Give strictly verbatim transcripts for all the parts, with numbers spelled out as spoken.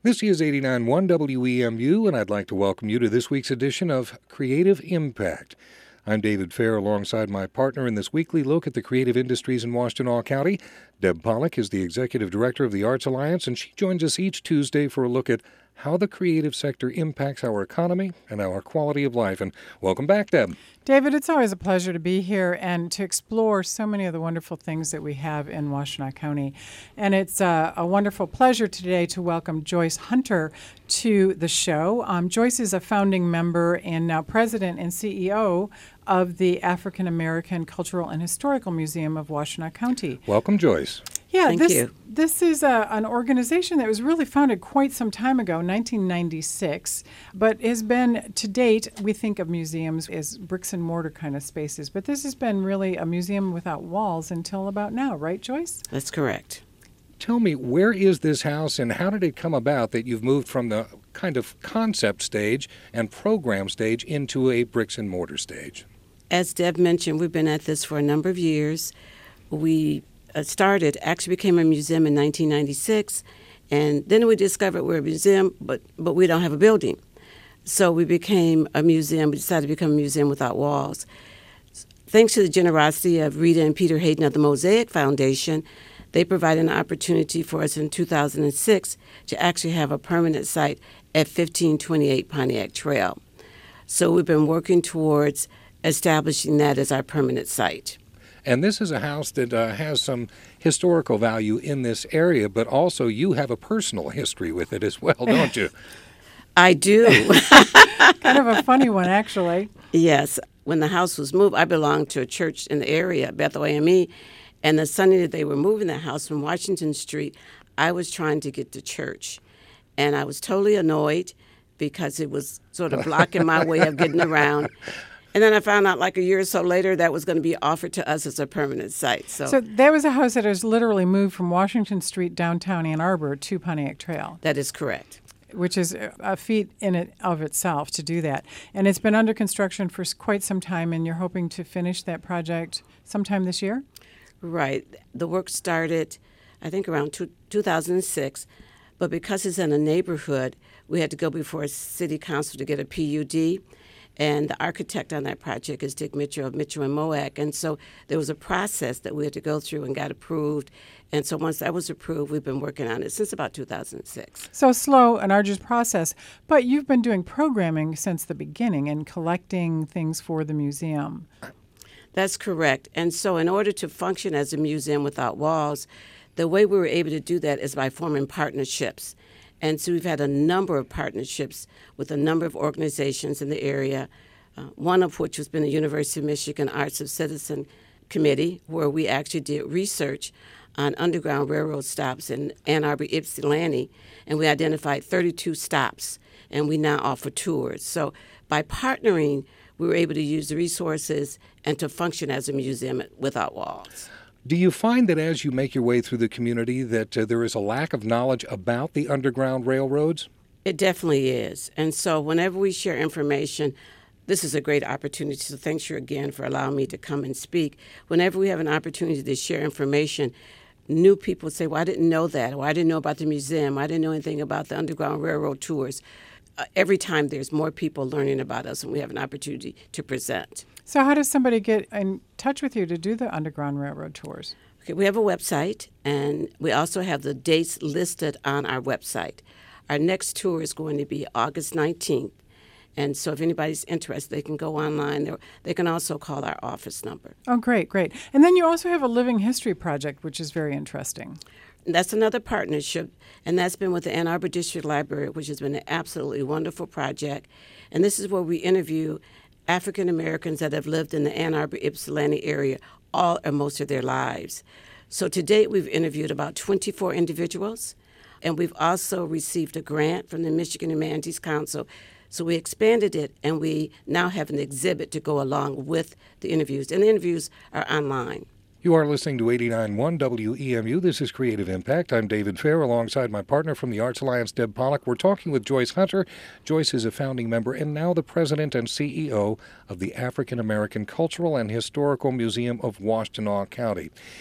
This is eighty-nine point one W E M U, and I'd like to welcome you to this week's edition of Creative Impact. I'm David Fair, alongside my partner in this weekly look at the creative industries in Washtenaw County. Deb Pollock is the Executive Director of the Arts Alliance, and she joins us each Tuesday for a look at how the creative sector impacts our economy and our quality of life. And welcome back, Deb. David, it's always a pleasure to be here and to explore so many of the wonderful things that we have in Washtenaw County. And it's uh, a wonderful pleasure today to welcome Joyce Hunter to the show. Um, Joyce is a founding member and now president and C E O of the African American Cultural and Historical Museum of Washtenaw County. Welcome, Joyce. Yeah, Thank this, you. This is a, an organization that was really founded quite some time ago, nineteen ninety-six, but has been, to date, we think of museums as bricks and mortar kind of spaces, but this has been really a museum without walls until about now, right, Joyce? That's correct. Tell me, where is this house and how did it come about that you've moved from the kind of concept stage and program stage into a bricks and mortar stage? As Deb mentioned, we've been at this for a number of years. We uh, started, actually became a museum in nineteen ninety-six, and then we discovered we're a museum, but, but we don't have a building. So we became a museum. We decided to become a museum without walls. Thanks to the generosity of Rita and Peter Hayden of the Mosaic Foundation, they provided an opportunity for us in two thousand six to actually have a permanent site at fifteen twenty-eight Pontiac Trail. So we've been working towards establishing that as our permanent site. And this is a house that uh, has some historical value in this area, but also you have a personal history with it as well, don't you? I do. Kind of a funny one, actually. Yes. When the house was moved, I belonged to a church in the area, Bethel A M E, and the Sunday that they were moving the house from Washington Street, I was trying to get to church. And I was totally annoyed because it was sort of blocking my way of getting around. And then I found out like a year or so later that was going to be offered to us as a permanent site. So, So that was a house that was literally moved from Washington Street downtown Ann Arbor to Pontiac Trail, that is correct. which is a feat in it of itself to do that. And it's been under construction for s- quite some time, and you're hoping to finish that project sometime this year? Right. The work started, I think, around two, 2006, but because it's in a neighborhood, we had to go before city council to get a P U D. And the architect on that project is Dick Mitchell of Mitchell and Moak. And so there was a process that we had to go through and got approved. And so once that was approved, we've been working on it since about two thousand six. So slow and arduous process, but you've been doing programming since the beginning and collecting things for the museum. That's correct. And so in order to function as a museum without walls, the way we were able to do that is by forming partnerships. And so we've had a number of partnerships with a number of organizations in the area, uh, one of which has been the University of Michigan Arts of Citizen Committee, where we actually did research on Underground Railroad stops in Ann Arbor, Ypsilanti, and we identified thirty-two stops, and we now offer tours. So by partnering, we were able to use the resources and to function as a museum without walls. Do you find that as you make your way through the community that uh, there is a lack of knowledge about the Underground Railroads? It definitely is. And so whenever we share information, this is a great opportunity. So thanks you again for allowing me to come and speak. Whenever we have an opportunity to share information, new people say, well, I didn't know that, or I didn't know about the museum, I didn't know anything about the Underground Railroad tours. Uh, every time there's more people learning about us and we have an opportunity to present. So how does somebody get in touch with you to do the Underground Railroad tours? Okay, we have a website, and we also have the dates listed on our website. Our next tour is going to be August nineteenth, and so if anybody's interested, they can go online. Or they can also call our office number. Oh, great, great. And then you also have a living history project, which is very interesting. And that's another partnership, and that's been with the Ann Arbor District Library, which has been an absolutely wonderful project. And this is where we interview African Americans that have lived in the Ann Arbor, Ypsilanti area all or most of their lives. So to date, we've interviewed about twenty-four individuals, and we've also received a grant from the Michigan Humanities Council. So we expanded it, and we now have an exhibit to go along with the interviews, and the interviews are online. You are listening to eighty-nine point one W E M U. This is Creative Impact. I'm David Fair, alongside my partner from the Arts Alliance, Deb Pollock. We're talking with Joyce Hunter. Joyce is a founding member and now the president and C E O of the African American Cultural and Historical Museum of Washtenaw County.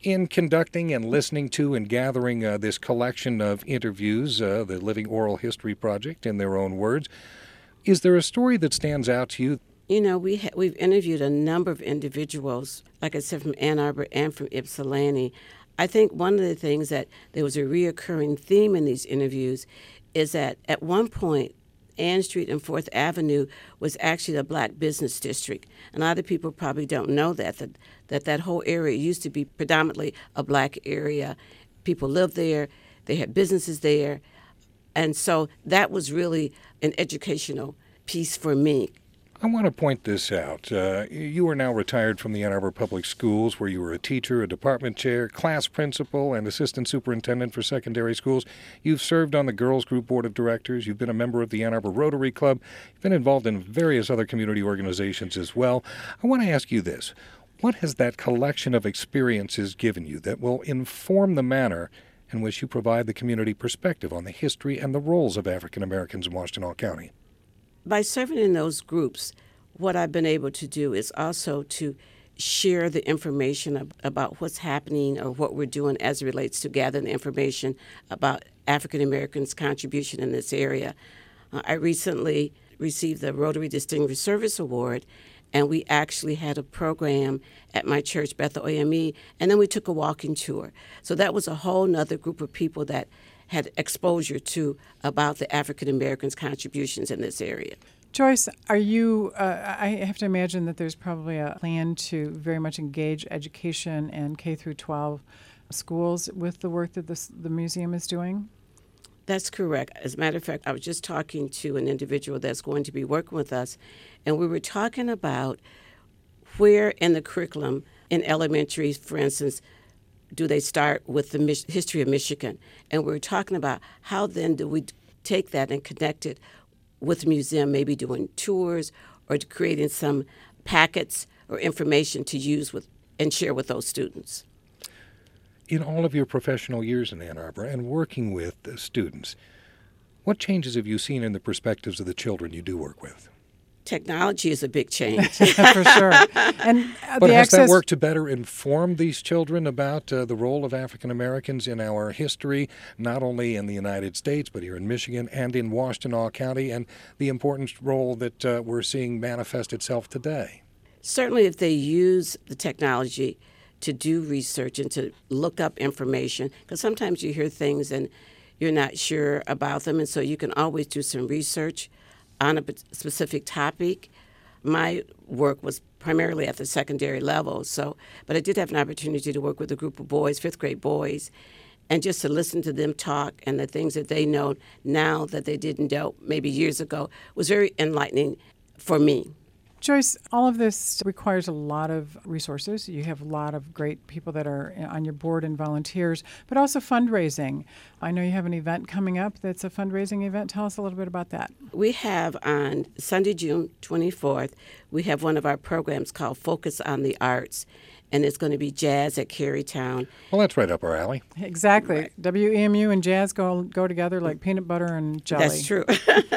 In conducting and listening to and gathering uh, this collection of interviews, uh, the Living Oral History Project, in their own words, is there a story that stands out to you? You know, we ha- we've interviewed a number of individuals, like I said, from Ann Arbor and from Ypsilanti. I think one of the things that there was a reoccurring theme in these interviews is that at one point, Ann Street and Fourth Avenue was actually a black business district. And a lot of people probably don't know that, that, that that whole area used to be predominantly a black area. People lived there, they had businesses there. And so that was really an educational piece for me. I want to point this out. Uh, you are now retired from the Ann Arbor Public Schools, where you were a teacher, a department chair, class principal, and assistant superintendent for secondary schools. You've served on the Girls Group Board of Directors. You've been a member of the Ann Arbor Rotary Club. You've been involved in various other community organizations as well. I want to ask you this. What has that collection of experiences given you that will inform the manner in which you provide the community perspective on the history and the roles of African Americans in Washtenaw County? By serving in those groups, what I've been able to do is also to share the information ab- about what's happening or what we're doing as it relates to gathering information about African Americans' contribution in this area. Uh, I recently received the Rotary Distinguished Service Award, and we actually had a program at my church, Bethel A M E, and then we took a walking tour. So that was a whole nother group of people that had exposure to about the African Americans' contributions in this area. Joyce, are you, uh, I have to imagine that there's probably a plan to very much engage education and K through twelve schools with the work that this, the museum is doing? That's correct. As a matter of fact, I was just talking to an individual that's going to be working with us, and we were talking about where in the curriculum in elementary, for instance, do they start with the Mich- history of Michigan? And we were talking about how then do we take that and connect it with the museum, maybe doing tours or creating some packets or information to use with and share with those students. In all of your professional years in Ann Arbor and working with the students, what changes have you seen in the perspectives of the children you do work with? Technology is a big change. For sure. And uh, But the has access... that worked to better inform these children about uh, the role of African Americans in our history, not only in the United States, but here in Michigan and in Washtenaw County, and the important role that uh, we're seeing manifest itself today? Certainly, if they use the technology to do research and to look up information, because sometimes you hear things and you're not sure about them, and so you can always do some research on a specific topic. My work was primarily at the secondary level, so but I did have an opportunity to work with a group of boys, fifth grade boys, and just to listen to them talk and the things that they know now that they didn't know maybe years ago was very enlightening for me. Joyce, all of this requires a lot of resources. You have a lot of great people that are on your board and volunteers, but also fundraising. I know you have an event coming up that's a fundraising event. Tell us a little bit about that. We have on Sunday, June twenty-fourth, we have one of our programs called Focus on the Arts, and it's going to be jazz at Carytown. Well, that's right up our alley. Exactly. Right. W E M U and jazz go go together like peanut butter and jelly. That's true.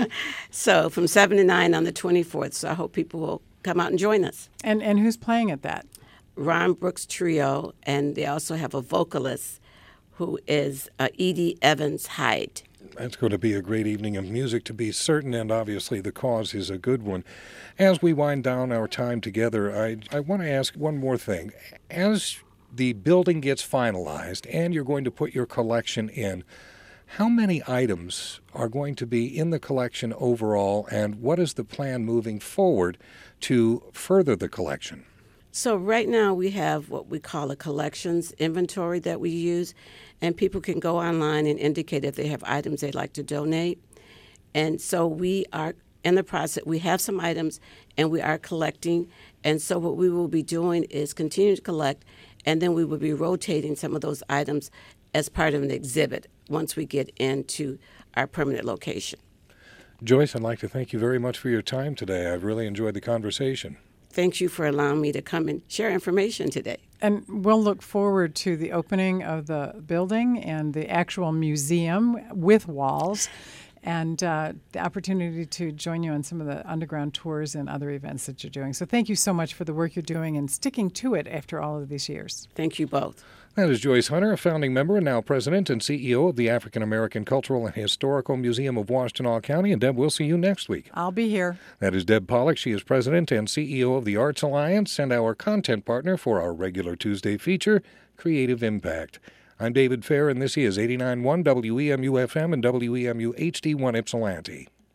So from seven to nine on the twenty-fourth, so I hope people will come out and join us. And and who's playing at that? Ron Brooks Trio, and they also have a vocalist who is uh, Edie Evans Hyde. That's going to be a great evening of music to be certain, and obviously the cause is a good one. As we wind down our time together, I, I want to ask one more thing. As the building gets finalized and you're going to put your collection in, how many items are going to be in the collection overall, and what is the plan moving forward to further the collection? So right now we have what we call a collections inventory that we use, and people can go online and indicate if they have items they'd like to donate. And so we are in the process. We have some items, and we are collecting. And so what we will be doing is continue to collect, and then we will be rotating some of those items as part of an exhibit once we get into our permanent location. Joyce, I'd like to thank you very much for your time today. I've really enjoyed the conversation. Thank you for allowing me to come and share information today. And we'll look forward to the opening of the building and the actual museum with walls. and uh, the opportunity to join you on some of the underground tours and other events that you're doing. So thank you so much for the work you're doing and sticking to it after all of these years. Thank you both. That is Joyce Hunter, a founding member and now president and C E O of the African American Cultural and Historical Museum of Washtenaw County. And Deb, we'll see you next week. I'll be here. That is Deb Pollock. She is president and C E O of the Arts Alliance and our content partner for our regular Tuesday feature, Creative Impact. I'm David Fair, and this is eighty-nine point one W E M U F M and W E M U H D one Ypsilanti.